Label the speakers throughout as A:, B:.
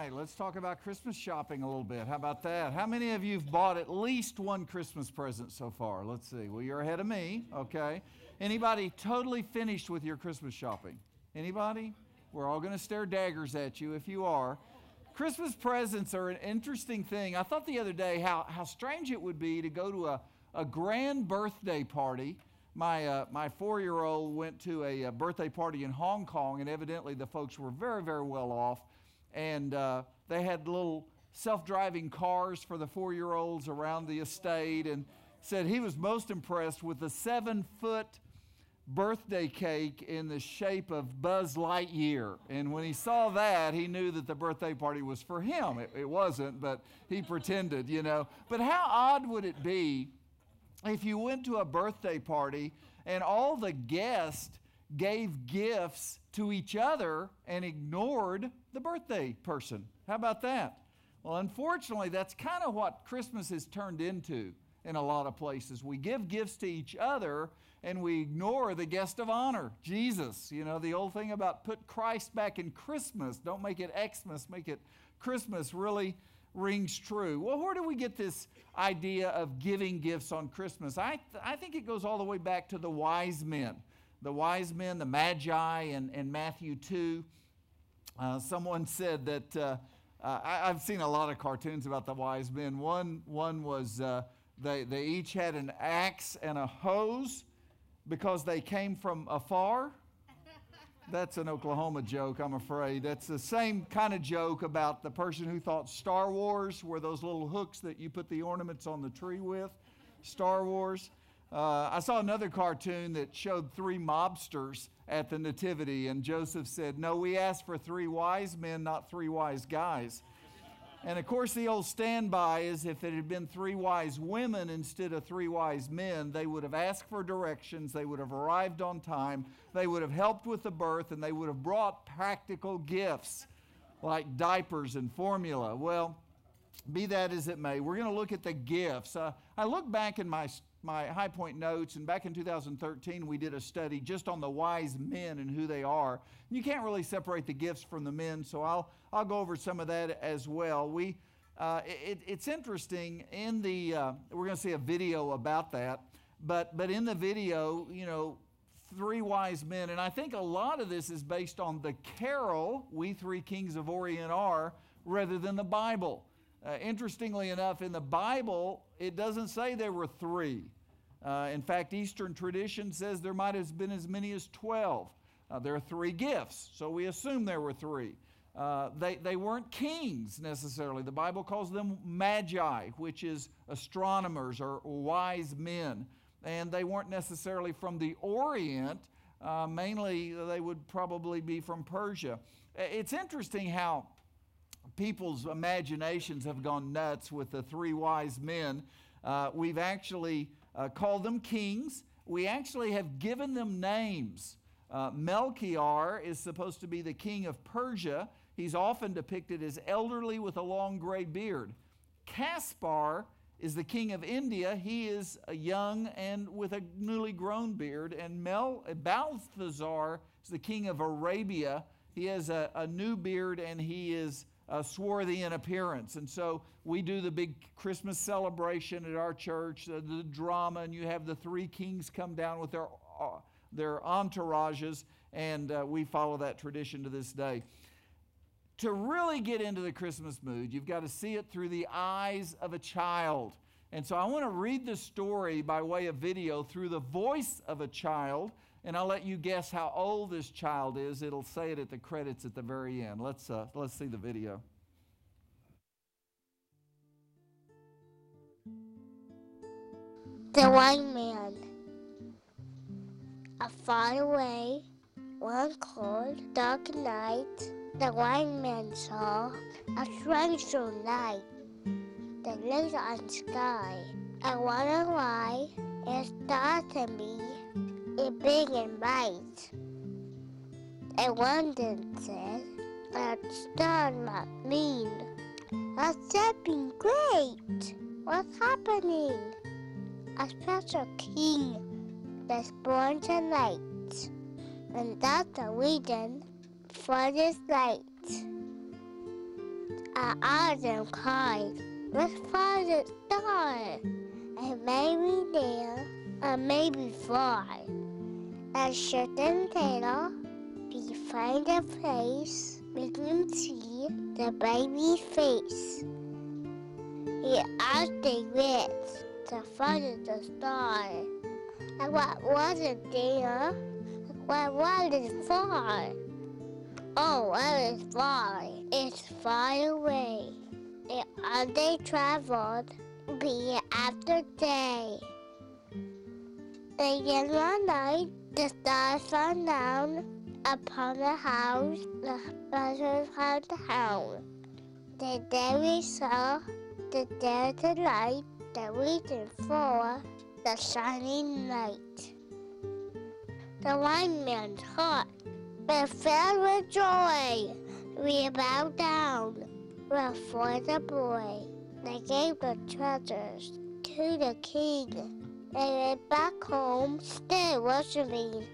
A: right, let's talk about Christmas shopping a little bit. How about that? How many of you have bought at least one Christmas present so far? Let's see. Well, you're ahead of me, okay. Anybody totally finished with your Christmas shopping? Anybody? We're all going to stare daggers at you if you are. Christmas presents are an interesting thing. I thought the other day how strange it would be to go to a grand birthday party. My 4-year-old went to a birthday party in Hong Kong, and evidently the folks were very, very well off. And they had little self-driving cars for the 4-year-olds around the estate, and said he was most impressed with the 7-foot birthday cake in the shape of Buzz Lightyear. And when he saw that, he knew that the birthday party was for him. It wasn't, but he pretended, you know. But how odd would it be if you went to a birthday party and all the guests gave gifts to each other and ignored the birthday person? How about that? Well, unfortunately, that's kind of what Christmas has turned into in a lot of places. We give gifts to each other and we ignore the guest of honor, Jesus. You know, the old thing about put Christ back in Christmas. Don't make it Xmas, make it Christmas really rings true. Well, where do we get this idea of giving gifts on Christmas? I think it goes all the way back to the wise men. The wise men, the Magi in Matthew 2. Someone said that, I've seen a lot of cartoons about the wise men. One was they each had an axe and a hose because they came from afar. That's an Oklahoma joke, I'm afraid. That's the same kind of joke about the person who thought Star Wars were those little hooks that you put the ornaments on the tree with. Star Wars. I saw another cartoon that showed 3 mobsters at the nativity, and Joseph said, "No, we asked for 3 wise men, not 3 wise guys." And of course, the old standby is if it had been 3 wise women instead of 3 wise men, they would have asked for directions, they would have arrived on time, they would have helped with the birth, and they would have brought practical gifts like diapers and formula. Well, be that as it may, we're going to look at the gifts. I look back in my High Point notes, and back in 2013 we did a study just on the wise men and who they are. You can't really separate the gifts from the men, so I'll go over some of that as well. It's interesting in the we're going to see a video about that, but in the video, you know, 3 wise men, and I think a lot of this is based on the carol "We Three Kings of Orient Are" rather than the Bible. Interestingly enough, in the Bible, it doesn't say there were 3. In fact, Eastern tradition says there might have been as many as 12. There are 3 gifts, so we assume there were 3. They weren't kings necessarily. The Bible calls them magi, which is astronomers or wise men. And they weren't necessarily from the Orient. Mainly, they would probably be from Persia. It's interesting how people's imaginations have gone nuts with the 3 wise men. We've actually called them kings. We actually have given them names. Melchior is supposed to be the king of Persia. He's often depicted as elderly with a long gray beard. Caspar is the king of India. He is young and with a newly grown beard. And Balthazar is the king of Arabia. He has a new beard and he is swarthy in appearance. And so we do the big Christmas celebration at our church, the drama, and you have the 3 kings come down with their entourages, and we follow that tradition to this day. To really get into the Christmas mood, you've got to see it through the eyes of a child. And so I want to read the story by way of video through the voice of a child, and I'll let you guess how old this child is. It'll say it at the credits at the very end. Let's see the video.
B: The White Man. A far away, one cold, dark night, the white man saw a strange light that lit on the sky. I wonder why it startled me. It big and bright. And one then said, "That star must mean that's something great. What's happening? A special king that's born tonight, and that's the reason for this light." Adam cried, "Let's find a star." And maybe there, and maybe fly. And certain later, we find a place we can see the baby's face. He asked the rich to find the star. And what wasn't there? What was it for? Oh, well, it's far. It's far away. And as they traveled, day after day. And in one night, the stars fell down upon the house, the buzzards found the house. Then there we saw the dead light, the reason for the shining light. The wise man's heart was filled with joy. We bowed down before the boy. They gave the treasures to the king. They went back home, still worshiping.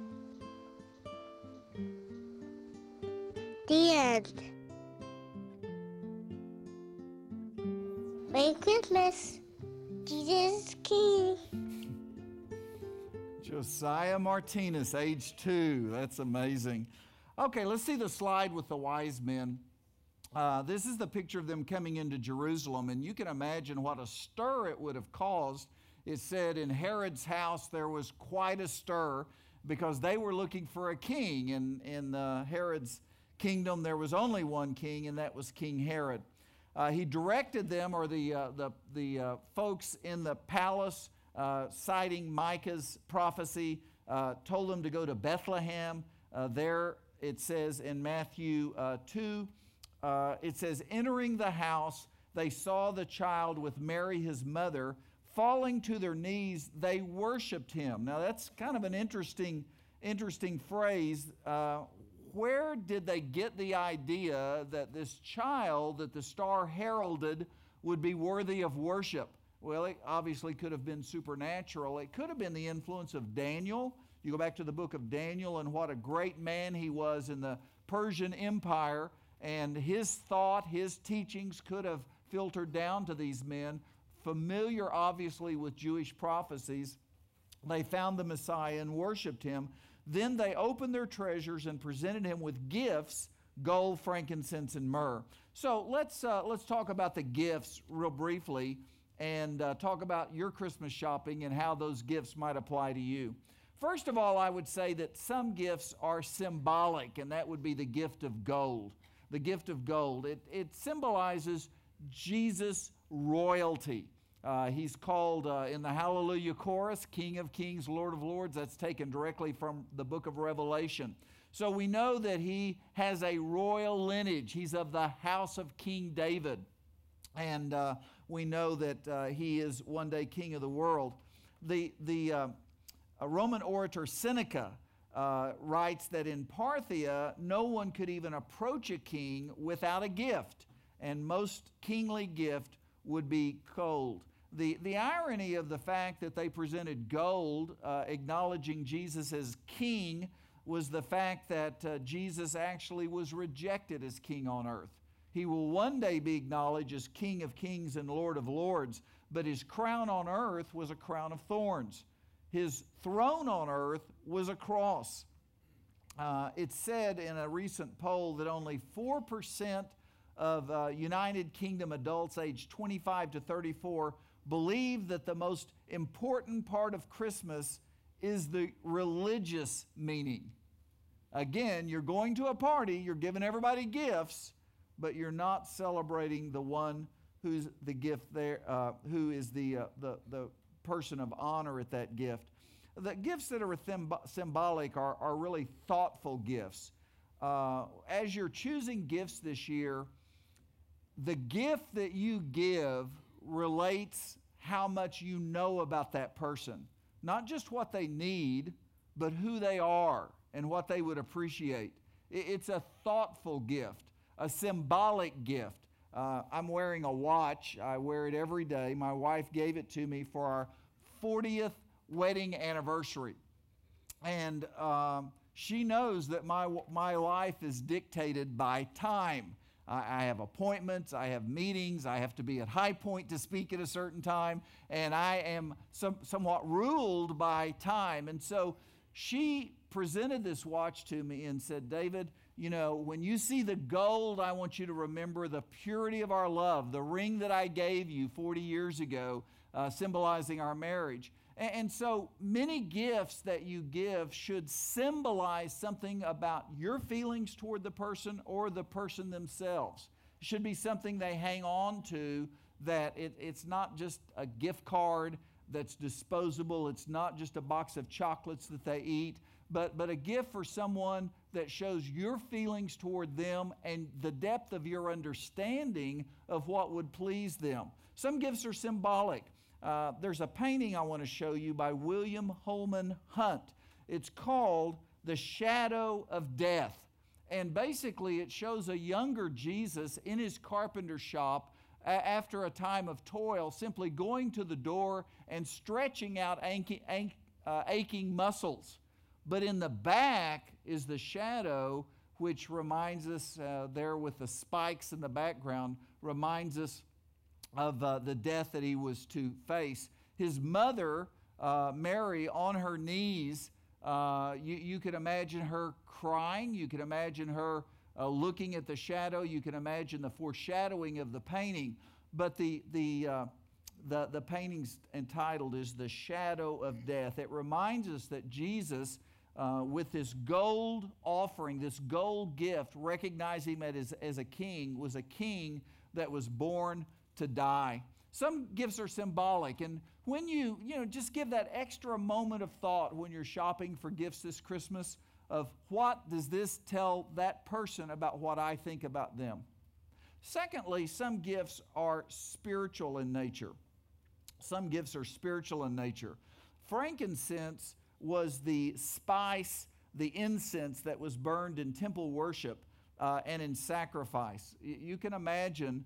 B: The end. Merry Christmas. Jesus is King.
A: Josiah Martinez, age 2. That's amazing. Okay, let's see the slide with the wise men. This is the picture of them coming into Jerusalem, and you can imagine what a stir it would have caused. It said in Herod's house there was quite a stir because they were looking for a king. In Herod's kingdom there was only one king, and that was King Herod. He directed them, or the folks in the palace, citing Micah's prophecy, told them to go to Bethlehem. There it says in Matthew 2, it says, entering the house, they saw the child with Mary his mother. Falling to their knees, they worshiped him. Now that's kind of an interesting phrase. Where did they get the idea that this child that the star heralded would be worthy of worship? Well, it obviously could have been supernatural. It could have been the influence of Daniel. You go back to the book of Daniel and what a great man he was in the Persian Empire, and his thought, his teachings could have filtered down to these men, familiar obviously with Jewish prophecies. They found the Messiah and worshiped him. Then they opened their treasures and presented him with gifts, gold, frankincense, and myrrh. So let's talk about the gifts real briefly and talk about your Christmas shopping and how those gifts might apply to you. First of all, I would say that some gifts are symbolic, and that would be the gift of gold. The gift of gold. It symbolizes Jesus' royalty. He's called in the Hallelujah chorus, King of Kings, Lord of Lords. That's taken directly from the book of Revelation. So we know that he has a royal lineage. He's of the house of King David. And we know that he is one day king of the world. The Roman orator Seneca writes that in Parthia, no one could even approach a king without a gift. And most kingly gift would be gold. The irony of the fact that they presented gold, acknowledging Jesus as king, was the fact that Jesus actually was rejected as king on earth. He will one day be acknowledged as King of Kings and Lord of Lords, but his crown on earth was a crown of thorns. His throne on earth was a cross. It's said in a recent poll that only 4% of United Kingdom adults aged 25 to 34 believe that the most important part of Christmas is the religious meaning. Again, you're going to a party, you're giving everybody gifts, but you're not celebrating the one who's the gift there, who is the person of honor at that gift. The gifts that are symbolic are really thoughtful gifts. As you're choosing gifts this year, the gift that you give relates how much you know about that person. Not just what they need, but who they are and what they would appreciate. It's a thoughtful gift, a symbolic gift. I'm wearing a watch. I wear it every day. My wife gave it to me for our 40th wedding anniversary. And she knows that my life is dictated by time. I have appointments, I have meetings, I have to be at High Point to speak at a certain time, and I am somewhat ruled by time. And so she presented this watch to me and said, David, you know, when you see the gold, I want you to remember the purity of our love, the ring that I gave you 40 years ago, symbolizing our marriage. And so many gifts that you give should symbolize something about your feelings toward the person or the person themselves. It should be something they hang on to, that it's not just a gift card that's disposable. It's not just a box of chocolates that they eat, but a gift for someone that shows your feelings toward them and the depth of your understanding of what would please them. Some gifts are symbolic. There's a painting I want to show you by William Holman Hunt. It's called The Shadow of Death. And basically it shows a younger Jesus in his carpenter shop after a time of toil, simply going to the door and stretching out aching muscles. But in the back is the shadow, which reminds us, there with the spikes in the background, reminds us of the death that he was to face. His mother, Mary, on her knees, you could imagine her crying. You could imagine her looking at the shadow. You can imagine the foreshadowing of the painting. But the painting's entitled is The Shadow of Death. It reminds us that Jesus, with this gold offering, this gold gift, recognizing him as a king, was a king that was born to die. Some gifts are symbolic, and when you just give that extra moment of thought when you're shopping for gifts this Christmas, of what does this tell that person about what I think about them. Secondly, some gifts are spiritual in nature. Some gifts are spiritual in nature. Frankincense was the spice, the incense that was burned in temple worship and in sacrifice. You can imagine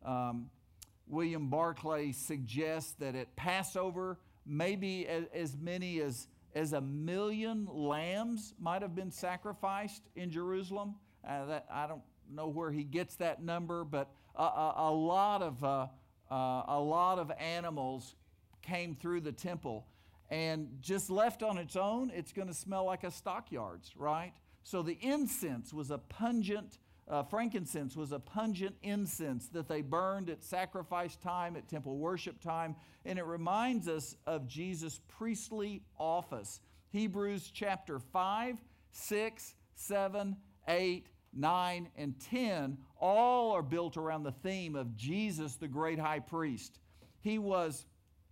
A: William Barclay suggests that at Passover, maybe as many as 1 million lambs might have been sacrificed in Jerusalem. I don't know where he gets that number, but a lot of animals came through the temple, and just left on its own, it's going to smell like a stockyards, right? So the incense was a pungent. Frankincense was a pungent incense that they burned at sacrifice time, at temple worship time, and it reminds us of Jesus' priestly office. Hebrews chapter 5, 6, 7, 8, 9, and 10 all are built around the theme of Jesus, the great high priest. He was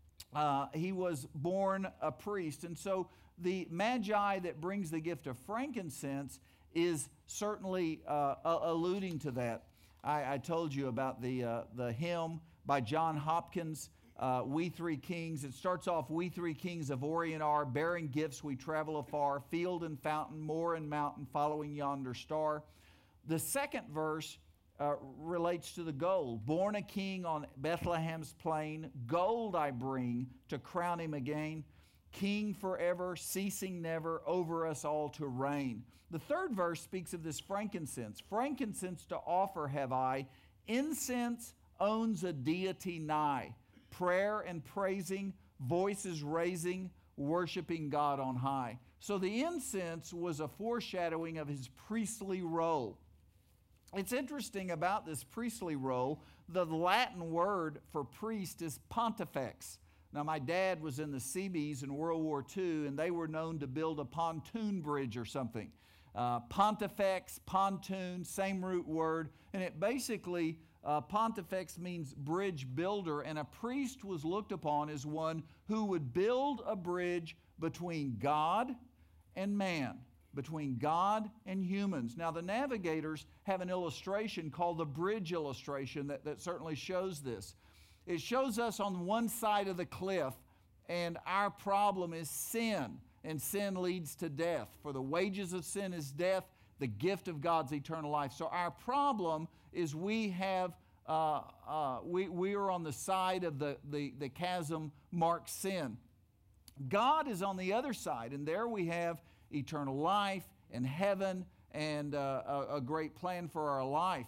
A: born a priest, and so the Magi that brings the gift of frankincense is certainly alluding to that. I told you about the hymn by John Hopkins, We Three Kings. It starts off, we three kings of Orient are, bearing gifts we travel afar, field and fountain, moor and mountain, following yonder star. The second verse relates to the gold. Born a king on Bethlehem's plain, gold I bring to crown him again. King forever, ceasing never, over us all to reign. The third verse speaks of this frankincense. Frankincense to offer have I. Incense owns a deity nigh. Prayer and praising, voices raising, worshiping God on high. So the incense was a foreshadowing of his priestly role. It's interesting about this priestly role, the Latin word for priest is pontifex. Now, my dad was in the Seabees in World War II, and they were known to build a pontoon bridge or something. Pontifex, pontoon, same root word, and it basically, pontifex means bridge builder, and a priest was looked upon as one who would build a bridge between God and man, between God and humans. Now, the Navigators have an illustration called the bridge illustration that certainly shows this. It shows us on one side of the cliff, and our problem is sin, and sin leads to death. For the wages of sin is death, the gift of God's eternal life. So our problem is we are on the side of the chasm marked sin. God is on the other side, and there we have eternal life and heaven and a great plan for our life.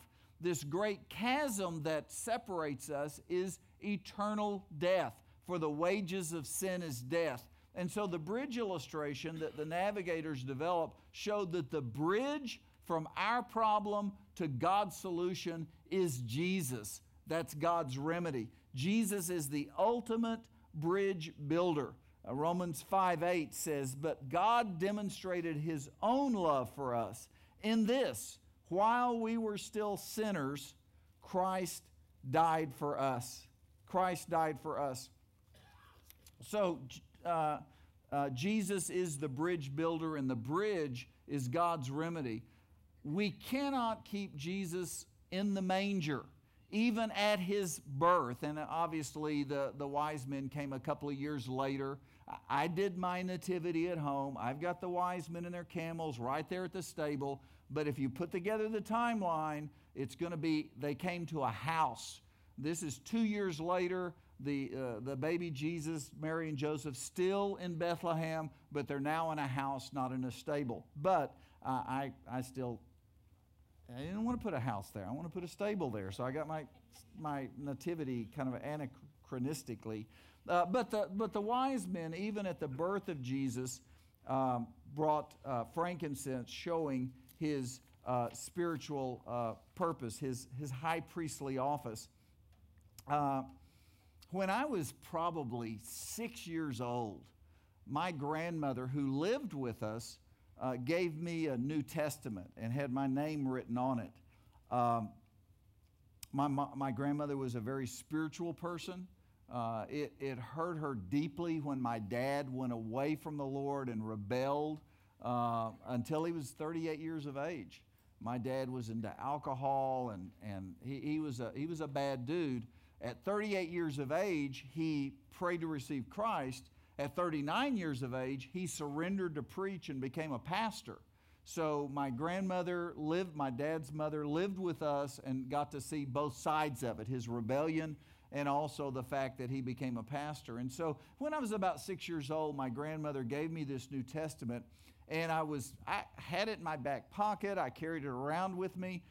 A: this great chasm that separates us is eternal death. For the wages of sin is death. And so the bridge illustration that the navigators developed showed that the bridge from our problem to God's solution is Jesus. That's God's remedy. Jesus is the ultimate bridge builder. Romans 5:8 says, "But God demonstrated His own love for us in this: while we were still sinners, Christ died for us." Christ died for us. So Jesus is the bridge builder, and the bridge is God's remedy. We cannot keep Jesus in the manger, even at His birth. And obviously the wise men came a couple of years later. I did my nativity at home. I've got the wise men and their camels right there at the stable. But if you put together the timeline, it's going to be they came to a house. This is 2 years later. The baby Jesus, Mary and Joseph, still in Bethlehem, but they're now in a house, not in a stable. But I didn't want to put a house there. I want to put a stable there. So I got my nativity kind of anachronistically. But the wise men, even at the birth of Jesus, brought frankincense, showing His spiritual purpose, His high priestly office. When I was probably 6 years old, my grandmother, who lived with us, gave me a New Testament and had my name written on it. My grandmother was a very spiritual person. It hurt her deeply when my dad went away from the Lord and rebelled until he was 38 years of age. My dad was into alcohol, and he was a bad dude. At 38 years of age, he prayed to receive Christ. At 39 years of age, he surrendered to preach and became a pastor. So my grandmother my dad's mother lived with us and got to see both sides of it, his rebellion and also the fact that he became a pastor. And so when I was about 6 years old, my grandmother gave me this New Testament, and I had it in my back pocket. I carried it around with me.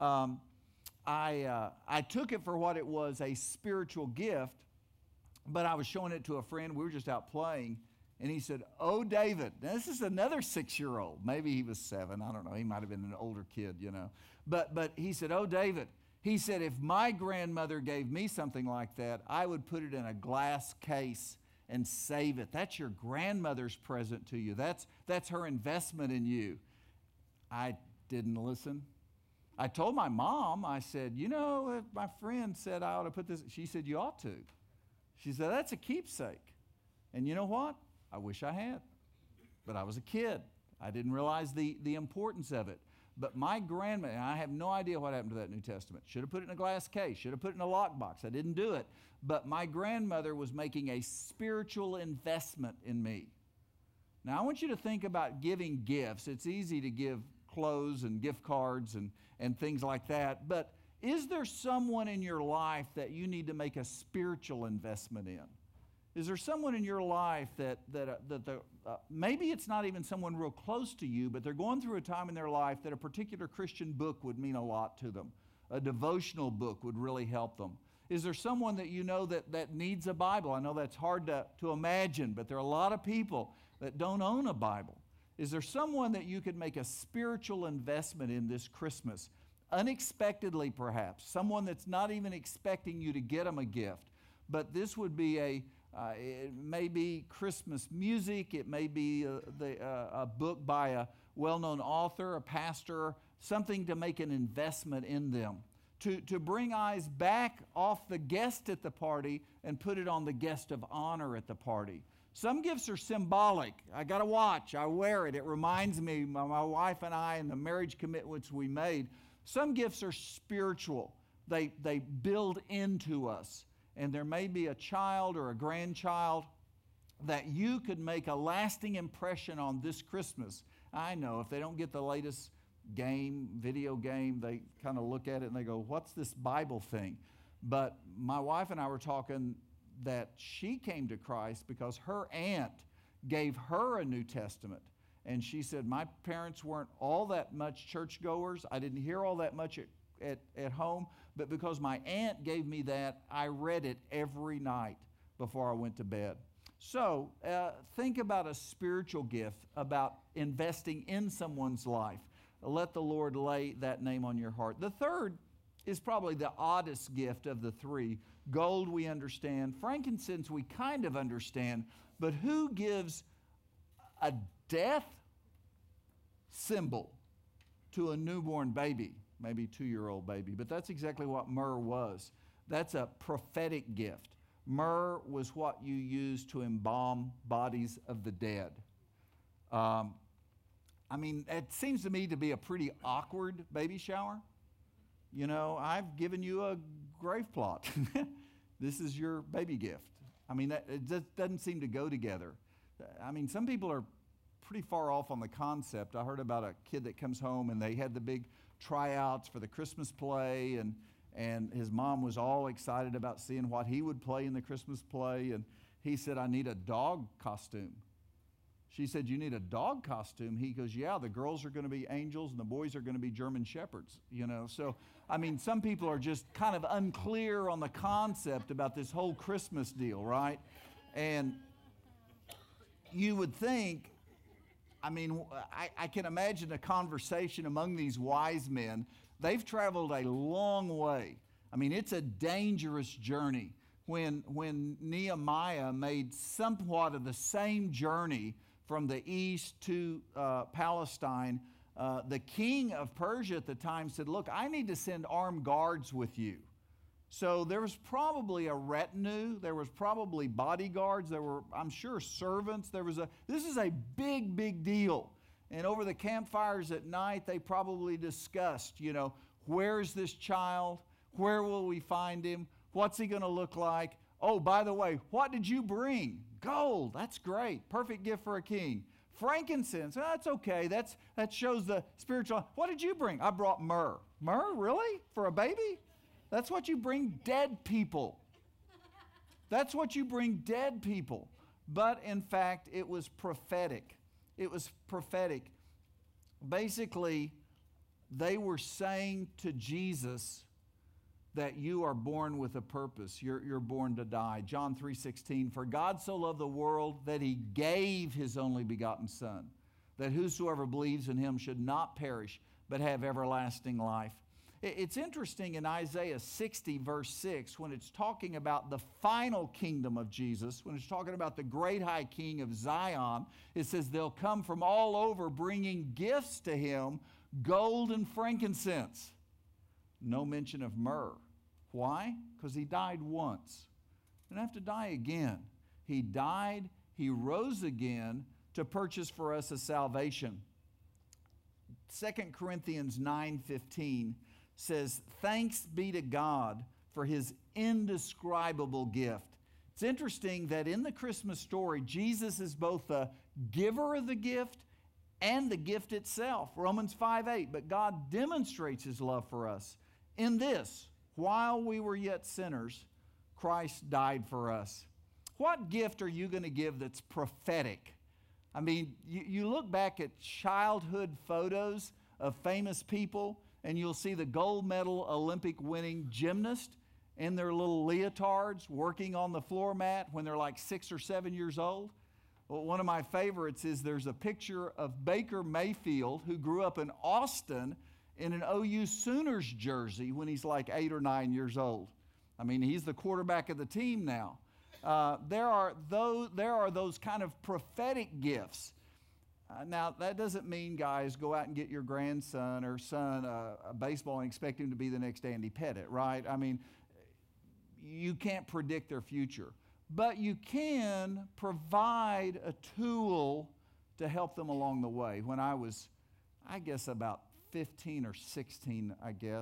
A: I took it for what it was, a spiritual gift, but I was showing it to a friend. We were just out playing, and he said, "Oh, David." Now, this is another 6-year-old. Maybe he was 7. I don't know. He might have been an older kid, you know. But he said, "Oh, David." He said, "If my grandmother gave me something like that, I would put it in a glass case and save it. That's your grandmother's present to you. That's her investment in you." I didn't listen. I told my mom, I said, "You know, my friend said I ought to put this." She said, "You ought to." She said, "That's a keepsake." And you know what? I wish I had. But I was a kid. I didn't realize the importance of it. But my grandma, and I have no idea what happened to that New Testament. Should have put it in a glass case. Should have put it in a lockbox. I didn't do it. But my grandmother was making a spiritual investment in me. Now, I want you to think about giving gifts. It's easy to give clothes and gift cards and things like that. But is there someone in your life that you need to make a spiritual investment in? Is there someone in your life that maybe it's not even someone real close to you, but they're going through a time in their life that a particular Christian book would mean a lot to them? A devotional book would really help them. Is there someone that you know that needs a Bible? I know that's hard to imagine, but there are a lot of people that don't own a Bible. Is there someone that you could make a spiritual investment in this Christmas? Unexpectedly, perhaps. Someone that's not even expecting you to get them a gift. But this would be it may be Christmas music. It may be a book by a well-known author, a pastor, something to make an investment in them. To bring eyes back off the guest at the party and put it on the guest of honor at the party. Some gifts are symbolic. I got a watch. I wear it. It reminds me, my wife and I, and the marriage commitments we made. Some gifts are spiritual. They build into us. And there may be a child or a grandchild that you could make a lasting impression on this Christmas. I know if they don't get the latest video game, they kind of look at it and they go, "What's this Bible thing?" But my wife and I were talking that she came to Christ because her aunt gave her a New Testament. And she said, "My parents weren't all that much churchgoers. I didn't hear all that much at home, but because my aunt gave me that, I read it every night before I went to bed. So think about a spiritual gift, about investing in someone's life. Let the Lord lay that name on your heart. The third is probably the oddest gift of the three. Gold we understand. Frankincense we kind of understand. But who gives a death symbol to a newborn baby? Maybe 2-year-old baby. But that's exactly what myrrh was. That's a prophetic gift. Myrrh was what you used to embalm bodies of the dead. It seems to me to be a pretty awkward baby shower. You know, I've given you a grave plot. This is your baby gift. It just doesn't seem to go together. Some people are pretty far off on the concept. I heard about a kid that comes home and they had the big tryouts for the Christmas play, and his mom was all excited about seeing what he would play in the Christmas play, and he said, I need a dog costume. She said, you need a dog costume? He goes, yeah, the girls are going to be angels and the boys are going to be German shepherds, you know. So, some people are just kind of unclear on the concept about this whole Christmas deal, right? And you would think, I can imagine a conversation among these wise men. They've traveled a long way. It's a dangerous journey. When Nehemiah made somewhat of the same journey from the east to Palestine, the king of Persia at the time said, look, I need to send armed guards with you. So there was probably a retinue, there was probably bodyguards, there were, I'm sure, servants. This is a big, big deal. And over the campfires at night, they probably discussed, where's this child? Where will we find him? What's he going to look like? Oh, by the way, what did you bring? Gold. That's great. Perfect gift for a king. Frankincense. That's okay. That shows the spiritual. What did you bring? I brought myrrh. Myrrh? Really? For a baby? That's what you bring dead people. That's what you bring dead people. But in fact, it was prophetic. It was prophetic. Basically, they were saying to Jesus that you are born with a purpose. You're born to die. John 3:16, for God so loved the world that he gave his only begotten Son, that whosoever believes in him should not perish, but have everlasting life. It's interesting in Isaiah 60, verse 6, when it's talking about the final kingdom of Jesus, when it's talking about the great high king of Zion, it says they'll come from all over bringing gifts to him, gold and frankincense. No mention of myrrh. Why? Because he died once. He didn't have to die again. He died, he rose again to purchase for us a salvation. 2 Corinthians 9:15 says, thanks be to God for his indescribable gift. It's interesting that in the Christmas story, Jesus is both the giver of the gift and the gift itself. Romans 5:8, but God demonstrates his love for us in this, while we were yet sinners, Christ died for us. What gift are you going to give that's prophetic? You look back at childhood photos of famous people, and you'll see the gold medal Olympic winning gymnast in their little leotards working on the floor mat when they're like 6 or 7 years old. Well, one of my favorites is there's a picture of Baker Mayfield, who grew up in Austin, in an OU Sooners jersey when he's like 8 or 9 years old. He's the quarterback of the team now. There are those kind of prophetic gifts. Now, that doesn't mean, guys, go out and get your grandson or son a baseball and expect him to be the next Andy Pettit, right? You can't predict their future. But you can provide a tool to help them along the way. When I was, about 15 or 16,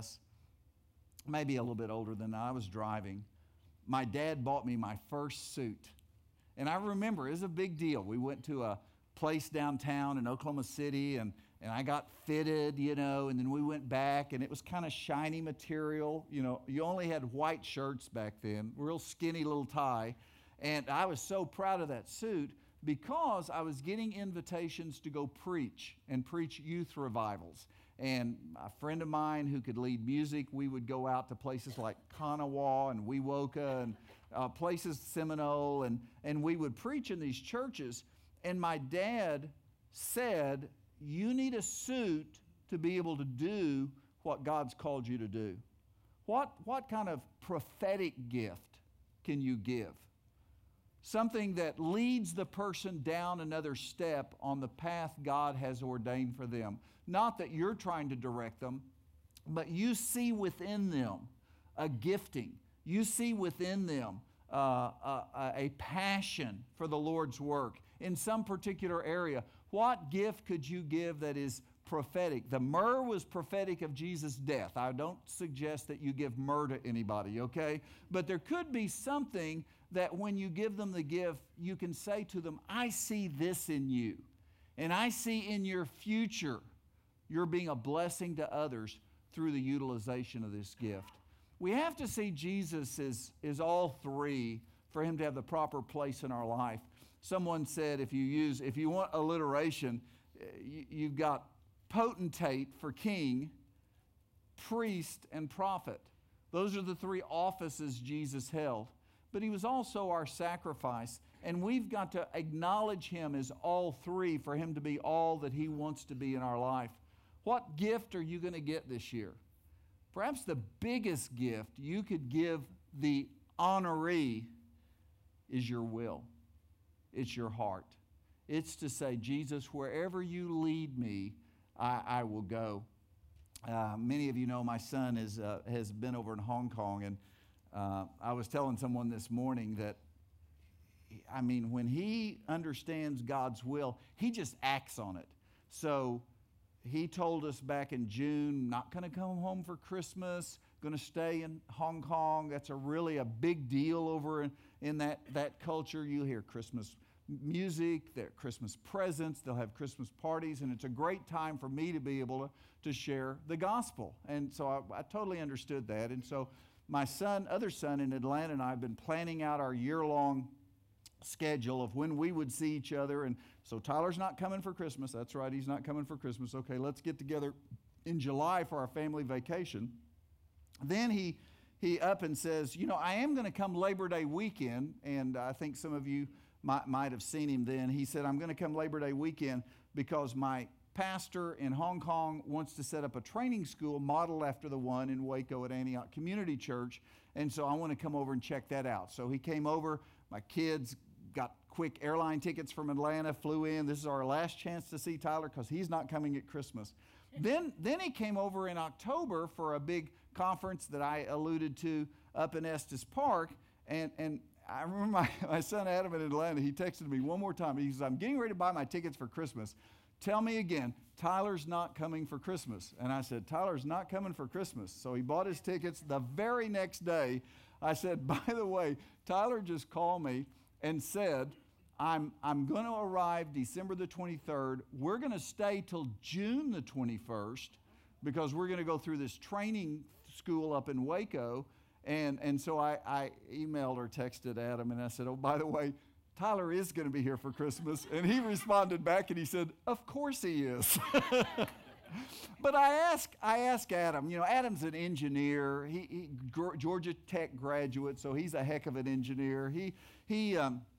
A: maybe a little bit older than that, I was driving. My dad bought me my first suit. And I remember it was a big deal. We went to a place downtown in Oklahoma City, and I got fitted, and then we went back, and it was kind of shiny material. You only had white shirts back then, real skinny little tie. And I was so proud of that suit because I was getting invitations to go preach and preach youth revivals. And a friend of mine who could lead music, we would go out to places like Kanawha and Wewoka and places, Seminole, and we would preach in these churches. And my dad said, you need a suit to be able to do what God's called you to do. What kind of prophetic gift can you give? Something that leads the person down another step on the path God has ordained for them. Not that you're trying to direct them, but you see within them a gifting. You see within them a passion for the Lord's work in some particular area. What gift could you give that is prophetic? The myrrh was prophetic of Jesus' death. I don't suggest that you give myrrh to anybody, okay? But there could be something that when you give them the gift, you can say to them, I see this in you, and I see in your future you're being a blessing to others through the utilization of this gift. We have to see Jesus as all three for him to have the proper place in our life. Someone said if you want alliteration, you've got potentate for king, priest, and prophet. Those are the three offices Jesus held. But he was also our sacrifice, and we've got to acknowledge him as all three for him to be all that he wants to be in our life. What gift are you going to get this year? Perhaps the biggest gift you could give the honoree is your will. It's your heart. It's to say, Jesus, wherever you lead me, I will go. Many of you know my son has been over in Hong Kong, and I was telling someone this morning that, when he understands God's will, he just acts on it. So he told us back in June, not going to come home for Christmas, going to stay in Hong Kong. That's really a big deal over in that culture. You'll hear Christmas music, their Christmas presents, they'll have Christmas parties, and it's a great time for me to be able to share the gospel. And so I totally understood that. And so my other son in Atlanta, and I have been planning out our year-long schedule of when we would see each other. And so Tyler's not coming for Christmas. That's right, he's not coming for Christmas. Okay, let's get together in July for our family vacation. Then he up and says, I am going to come Labor Day weekend, and I think some of you might have seen him then. He said, I'm going to come Labor Day weekend because my pastor in Hong Kong wants to set up a training school modeled after the one in Waco at Antioch Community Church, and so I want to come over and check that out. So he came over. My kids got quick airline tickets from Atlanta, flew in. This is our last chance to see Tyler because he's not coming at Christmas. Then he came over in October for a big conference that I alluded to up in Estes Park, and I remember my son Adam in Atlanta, he texted me one more time. He says, I'm getting ready to buy my tickets for Christmas. Tell me again, Tyler's not coming for Christmas. And I said, Tyler's not coming for Christmas. So he bought his tickets. The very next day, I said, by the way, Tyler just called me and said, I'm going to arrive December the 23rd. We're going to stay till June the 21st because we're going to go through this training school up in Waco. And so I emailed or texted Adam, and I said, oh, by the way, Tyler is going to be here for Christmas. And he responded back, and he said, of course he is. But I asked Adam, Adam's an engineer. He Georgia Tech graduate, so he's a heck of an engineer. He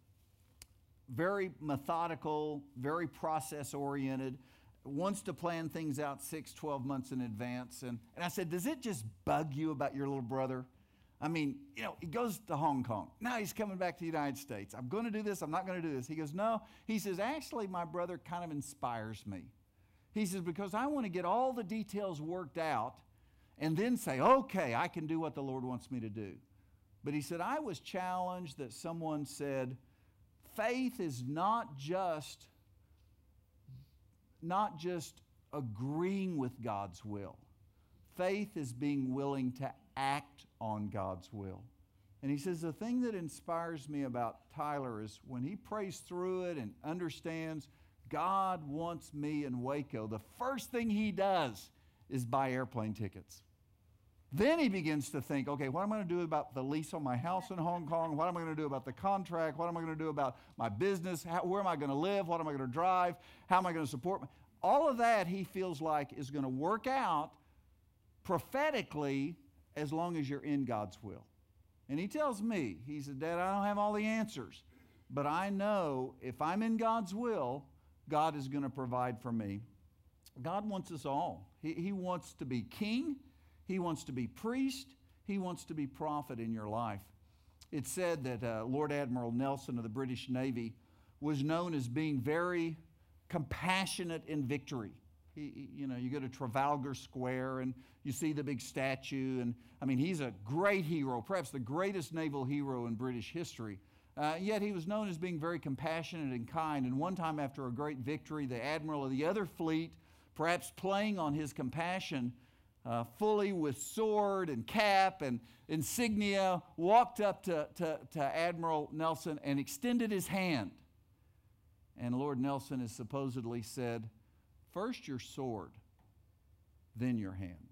A: very methodical, very process-oriented, wants to plan things out 6-12 months in advance. And I said, does it just bug you about your little brother? He goes to Hong Kong. Now he's coming back to the United States. I'm going to do this. I'm not going to do this. He goes, no. He says, actually, my brother kind of inspires me. He says, because I want to get all the details worked out and then say, okay, I can do what the Lord wants me to do. But he said, I was challenged that someone said, faith is not just agreeing with God's will. Faith is being willing to act on God's will. And he says, the thing that inspires me about Tyler is when he prays through it and understands God wants me in Waco, the first thing he does is buy airplane tickets. Then he begins to think, okay, what am I going to do about the lease on my house in Hong Kong? What am I going to do about the contract? What am I going to do about my business? Where am I going to live? What am I going to drive? How am I going to support? All of that he feels like is going to work out prophetically as long as you're in God's will. And he tells me, he said, Dad, I don't have all the answers, but I know if I'm in God's will, God is going to provide for me. God wants us all. He wants to be king. He wants to be priest. He wants to be prophet in your life. It's said that Lord Admiral Nelson of the British Navy was known as being very compassionate in victory. You go to Trafalgar Square and you see the big statue, and I mean, he's a great hero, perhaps the greatest naval hero in British history. Yet he was known as being very compassionate and kind. And one time after a great victory, the admiral of the other fleet, perhaps playing on his compassion, fully with sword and cap and insignia, walked up to Admiral Nelson and extended his hand. And Lord Nelson has supposedly said, first your sword, then your hand.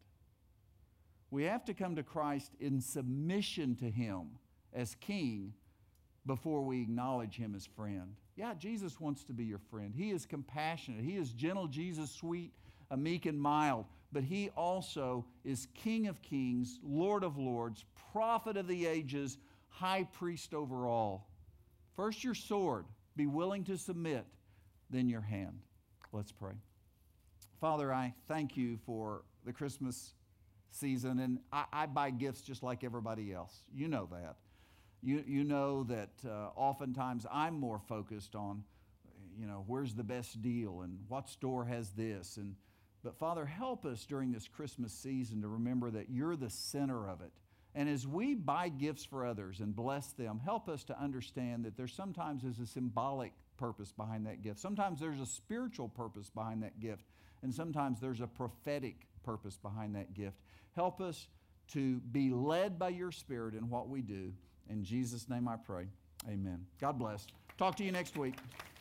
A: We have to come to Christ in submission to him as king before we acknowledge him as friend. Yeah, Jesus wants to be your friend. He is compassionate. He is gentle, Jesus, sweet, meek and mild. But he also is King of kings, Lord of lords, prophet of the ages, high priest over all. First your sword, be willing to submit, then your hand. Let's pray. Father, I thank you for the Christmas season, and I buy gifts just like everybody else. You know that. You know that oftentimes I'm more focused on, where's the best deal and what store has this. But Father, help us during this Christmas season to remember that you're the center of it. And as we buy gifts for others and bless them, help us to understand that there sometimes is a symbolic purpose behind that gift. Sometimes there's a spiritual purpose behind that gift. And sometimes there's a prophetic purpose behind that gift. Help us to be led by your Spirit in what we do. In Jesus' name I pray. Amen. God bless. Talk to you next week.